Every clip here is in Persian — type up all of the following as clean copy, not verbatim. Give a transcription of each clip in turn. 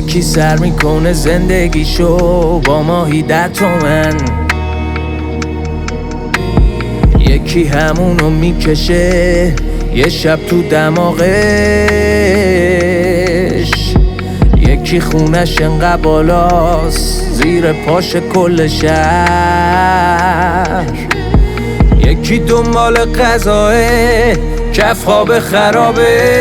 یکی سر میکنه زندگیشو با ماهی 10 تومن، یکی همونو میکشه یه شب تو دماغش، یکی خونش انقدر بالاست زیر پاش کل شهر، یکی دنبال غذاه کف خواب خرابه،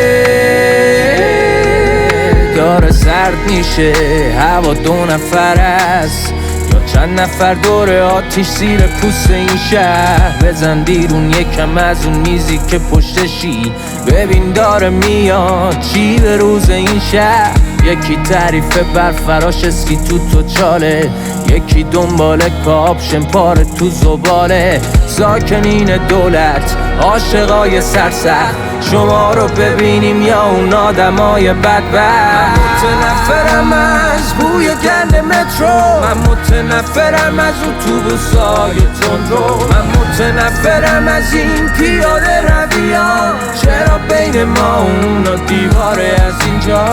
داره سرد میشه هوا 2 نفر است یا چند نفر دور آتیش زیر پوست این شهر. بزن بیرون یکم از اون میزی که پشتشی، ببین داره میاد چی به روز این شهر. یکی تعریف بر فراش اسکی تو چاله، یکی دنبال کاپشن پاره تو زباله. ساکنین دولت عاشقای سرسخت، شما رو ببینیم یا اون آدمای بدبخت. من متنفرم از بوی گند مترو، من متنفرم از اتوبوسای تندرو، من متنفرم از این پیاده رویان. چرا بین ما اونا دیواره از اینجا؟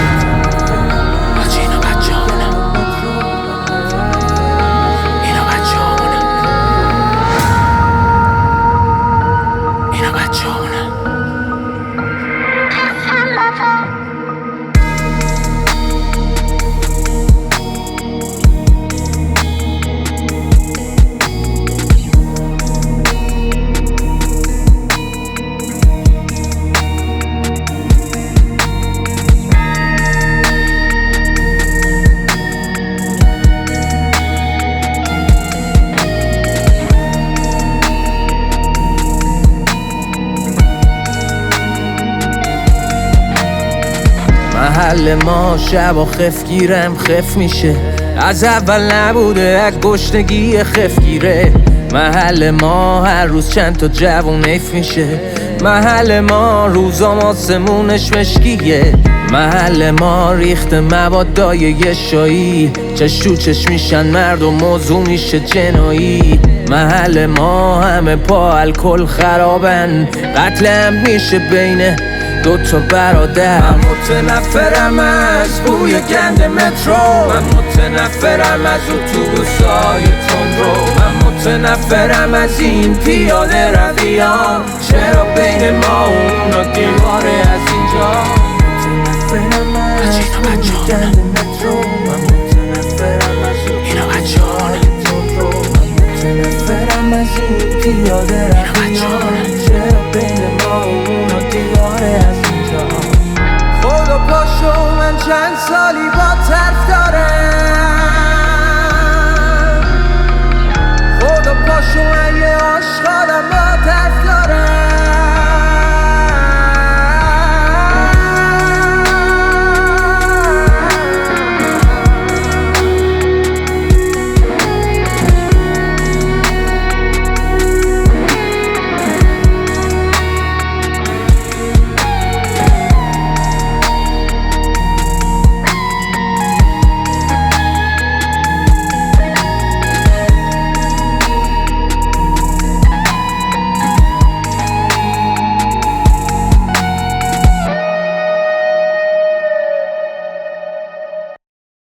محل ما شب و خف گیرم خف میشه، از اول نبوده از گشنگی خف گیره. محل ما هر روز چند تا جوون حیف میشه، محل ما روزام آسمونش مشکیه. محل ما ریخت مبادای یه شایی، چش تو چش میشن مرد و موضوع میشه جنایی. محل ما همه پا الکل خرابن، قتل هم میشه بین 2 تا برادر. من متنفرم از بوی گند مترو، من متنفرم از اتوبوسای تندرو، من متنفرم از این پیاده رویان. چرا بین ما اونا دیواره از اینجا؟ متنفرم از بوی گند